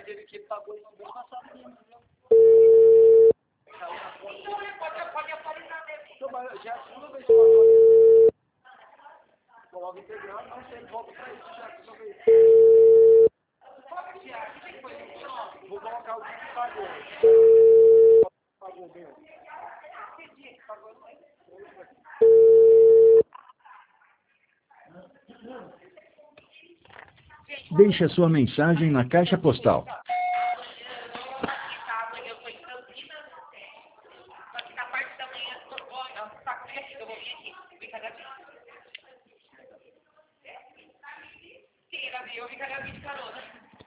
dele que ele pagou isso bem passado mesmo, viu? Pode atualizar mesmo. Já é a segunda vez que eu atualizo. Coloca integrando, não sei, ele volta pra isso já que eu vejo. Vou colocar o dia que pagou. Pagou bem. Deixe a sua mensagem na caixa postal. Eu ficaria de carona.